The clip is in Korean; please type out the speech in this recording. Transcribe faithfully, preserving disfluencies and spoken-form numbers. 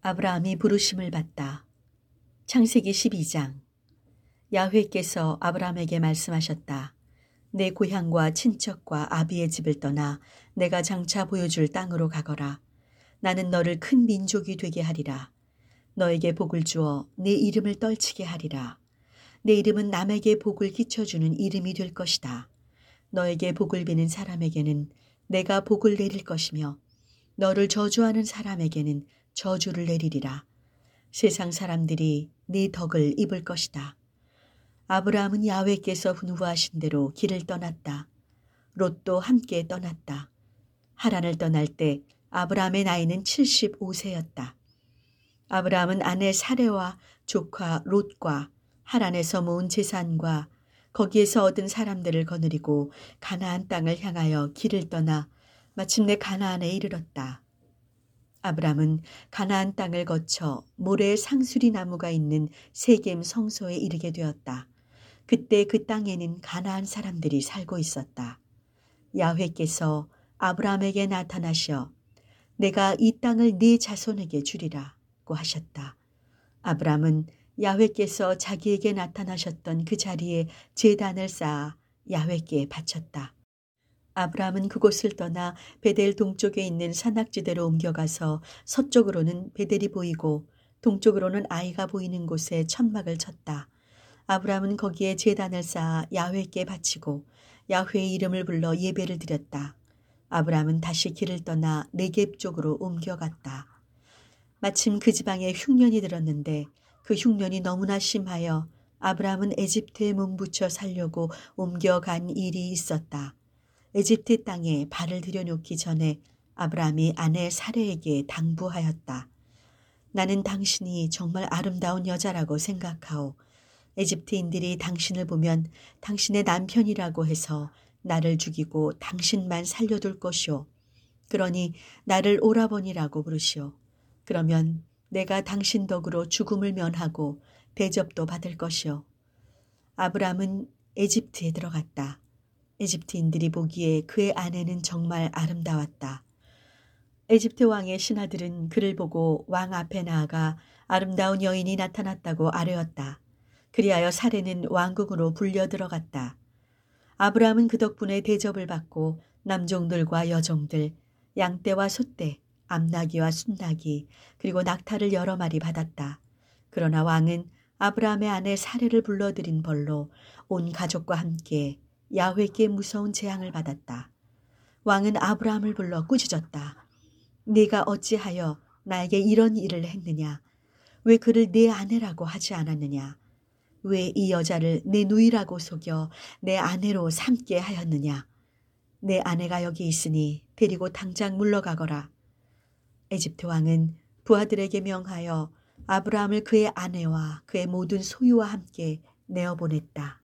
아브라함이 부르심을 받다. 창세기 십이 장. 야훼께서 아브라함에게 말씀하셨다. 내 고향과 친척과 아비의 집을 떠나 내가 장차 보여줄 땅으로 가거라. 나는 너를 큰 민족이 되게 하리라. 너에게 복을 주어 내 이름을 떨치게 하리라. 내 이름은 남에게 복을 끼쳐주는 이름이 될 것이다. 너에게 복을 비는 사람에게는 내가 복을 내릴 것이며 너를 저주하는 사람에게는 저주를 내리리라. 세상 사람들이 네 덕을 입을 것이다. 아브라함은 야훼께서 훈부하신 대로 길을 떠났다. 롯도 함께 떠났다. 하란을 떠날 때 아브라함의 나이는 칠십오 세였다. 아브라함은 아내 사레와 조카 롯과 하란에서 모은 재산과 거기에서 얻은 사람들을 거느리고 가나안 땅을 향하여 길을 떠나 마침내 가나안에 이르렀다. 아브라함은 가나안 땅을 거쳐 모래의 상수리 나무가 있는 세겜 성소에 이르게 되었다. 그때 그 땅에는 가나안 사람들이 살고 있었다. 야훼께서 아브라함에게 나타나셔 내가 이 땅을 네 자손에게 주리라고 하셨다. 아브라함은 야훼께서 자기에게 나타나셨던 그 자리에 제단을 쌓아 야훼께 바쳤다. 아브라함은 그곳을 떠나 베델 동쪽에 있는 산악지대로 옮겨가서 서쪽으로는 베델이 보이고 동쪽으로는 아이가 보이는 곳에 천막을 쳤다. 아브라함은 거기에 제단을 쌓아 야훼께 바치고 야훼의 이름을 불러 예배를 드렸다. 아브라함은 다시 길을 떠나 네겝 쪽으로 옮겨갔다. 마침 그 지방에 흉년이 들었는데 그 흉년이 너무나 심하여 아브라함은 에집트에 몸붙여 살려고 옮겨간 일이 있었다. 에집트 땅에 발을 들여놓기 전에 아브라함이 아내 사레에게 당부하였다. 나는 당신이 정말 아름다운 여자라고 생각하오. 에집트인들이 당신을 보면 당신의 남편이라고 해서 나를 죽이고 당신만 살려둘 것이오. 그러니 나를 오라버니라고 부르시오. 그러면 내가 당신 덕으로 죽음을 면하고 대접도 받을 것이오. 아브라함은 에집트에 들어갔다. 에집트인들이 보기에 그의 아내는 정말 아름다웠다. 에집트 왕의 신하들은 그를 보고 왕 앞에 나아가 아름다운 여인이 나타났다고 아뢰었다. 그리하여 사레는 왕궁으로 불려 들어갔다. 아브라함은 그 덕분에 대접을 받고 남종들과 여종들, 양떼와 소떼, 암나귀와 순나귀, 그리고 낙타를 여러 마리 받았다. 그러나 왕은 아브라함의 아내 사레를 불러들인 벌로 온 가족과 함께 야훼께 무서운 재앙을 받았다. 왕은 아브라함을 불러 꾸짖었다. 네가 어찌하여 나에게 이런 일을 했느냐? 왜 그를 내 아내라고 하지 않았느냐? 왜 이 여자를 내 누이라고 속여 내 아내로 삼게 하였느냐? 내 아내가 여기 있으니 데리고 당장 물러가거라. 에집트 왕은 부하들에게 명하여 아브라함을 그의 아내와 그의 모든 소유와 함께 내어보냈다.